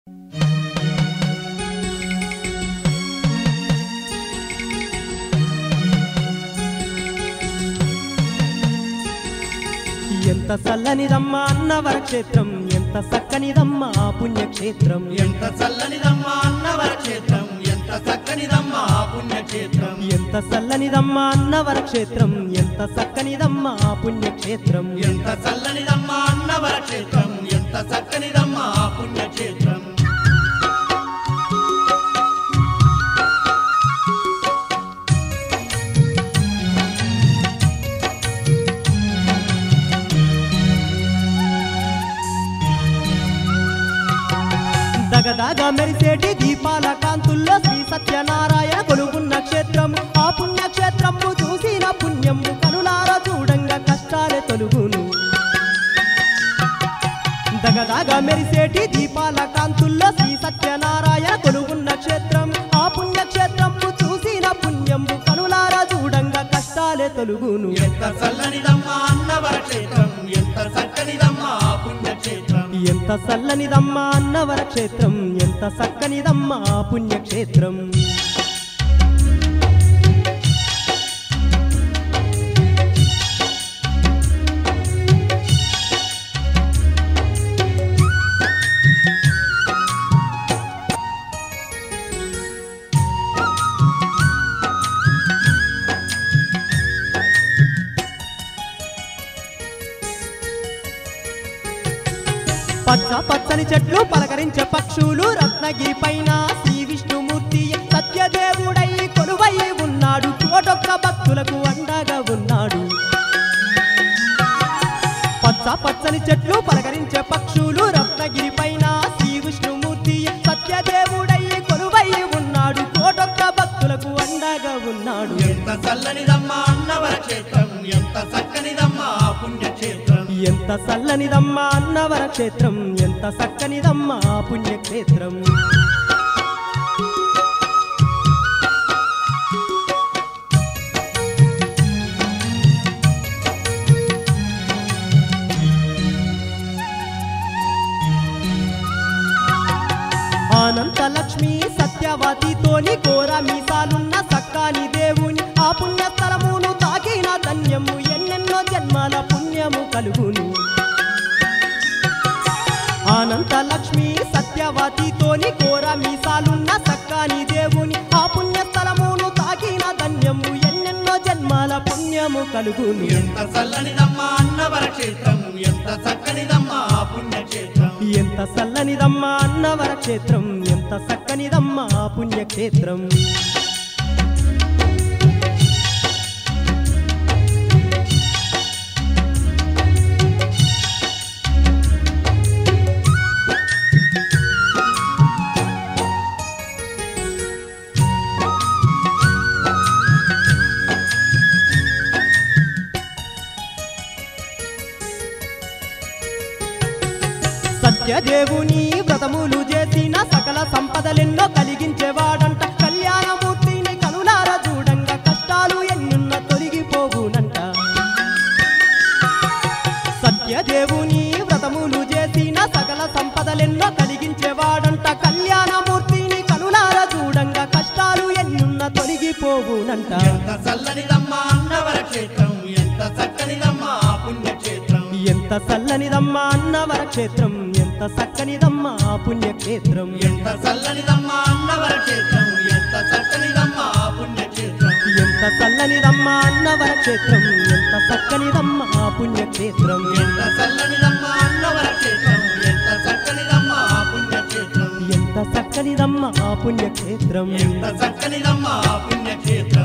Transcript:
ఎంత చల్లనిదమ్మా అన్నవర క్షేత్రం, ఎంత చక్కనిదమ్మా పుణ్యక్షేత్రం. ఎంత చల్లనిదమ్మా అన్నవర క్షేత్రం, ఎంత చక్కనిదమ్మా పుణ్యక్షేత్రం. ఎంత చల్లనిదమ్మా అన్నవర క్షేత్రం, ఎంత చక్కనిదమ్మా పుణ్యక్షేత్రం. ఎంత చల్లనిదమ్మా అన్నవర క్షేత్రం, ఎంత చక్కనిదమ్మా పుణ్యక్షేత్రం. దగదగ మెరిసేటి దీపాల కాంతుల్లో శ్రీ సత్యనారాయణ కొలువున్న క్షేత్రం. ఆ పుణ్యక్షేత్రము చూసిన పుణ్యము కనులార చూడంగా కష్టాలే తొలుగును. దగదగ మెరిసేటి దీపాల కాంతుల్లో శ్రీ సత్యనారాయణ కొలువున్న క్షేత్రం. ఆ పుణ్యక్షేత్రము చూసిన పుణ్యము కనులార చూడంగా కష్టాలే తొలుగును. ఎంత చల్లనిదమ్మా అన్నవర క్షేత్రం, ఎంత చక్కనిదమ్మా పుణ్యక్షేత్రం. ఎంత చల్లనిదమ్మా అన్నవర క్షేత్రం, ఎంత చక్కనిదమ్మా పుణ్యక్షేత్రం. పచ్చ పచ్చని చెట్లు పలకరించే పక్షులు రత్నగిరి పైన శ్రీ విష్ణుమూర్తి సత్యదేవుడై కొలువై ఉన్నాడు. కోటొక్క భక్తులకు అండగా ఉన్నాడు. పచ్చ పచ్చని చెట్లు పలకరించే పక్షులు రత్నగిరి పైన శ్రీ విష్ణుమూర్తి సత్యదేవుడై కొలువై ఉన్నాడు. కోటొక్క భక్తులకు అండగా ఉన్నాడు. ఎంత చల్లనిదమ్మా అన్నవర క్షేత్రం, ఎంత చక్కనిదమ్మా పుణ్యక్షేత్రం. ఎంత చల్లనిదమ్మా అన్నవర క్షేత్రం, ఎంత చక్కనిదమ్మా పుణ్యక్షేత్రం. అనంత లక్ష్మి సత్యవతితోని ఘోర మీసాలున్న సక్కాని దేవుని ఆ పుణ్యస్థలమును తాకిన ధన్యము ఎన్నెన్నో జన్మల పుణ్యము కలుగును. అనంత లక్ష్మి సత్యవతితోని ఘోర మీసాలున్న సక్కాని దేవుని ఆ పుణ్యస్థలమును తాకిన ధన్యము ఎన్నెన్నో జన్మల పుణ్యము కలుగును. ఎంత చల్లనిదమ్మా అన్నవర క్షేత్రం, ఎంత చక్కనిదమ్మా పుణ్యక్షేత్రం. ఎంత చల్లనిదమ్మా అన్నవర క్షేత్రం, ఎంత చక్కనిదమ్మా పుణ్యక్షేత్రం. సత్యదేవుని వ్రతములు చేసిన సకల సంపదలెన్నో కలిగించేవాడంట. కళ్యాణమూర్తిని కనులార చూడంగా కష్టాలు ఎన్నున్న తొలగిపోవునంట. సత్యదేవుని వ్రతములు చేసిన సకల సంపదలెన్నో కలిగించేవాడంట. కళ్యాణమూర్తిని కనులార చూడంగా కష్టాలు ఎన్నున్న తొలగిపోవునంట. ఎంత చల్లనిదమ్మా అన్నవర క్షేత్రం, ఎంత చక్కనిదమ్మా పుణ్యక్షేత్రం. ఎంత చల్లనిదమ్మా అన్నవర క్షేత్రం, ఎంత చక్కనిదమ్మా పుణ్యక్షేత్రం. ఎంత చల్లనిదమ్మా అన్నవర క్షేత్రం, ఎంత చక్కనిదమ్మా పుణ్యక్షేత్రం. ఎంత చల్లనిదమ్మా అన్నవర క్షేత్రం, ఎంత చక్కనిదమ్మా పుణ్యక్షేత్రం. ఎంత చల్లనిదమ్మా అన్నవర క్షేత్రం, ఎంత చక్కనిదమ్మా పుణ్యక్షేత్రం. ఎంత చక్కనిదమ్మా పుణ్యక్షేత్రం. ఎంత చక్కనిదమ్మా పుణ్యక్షేత్రం.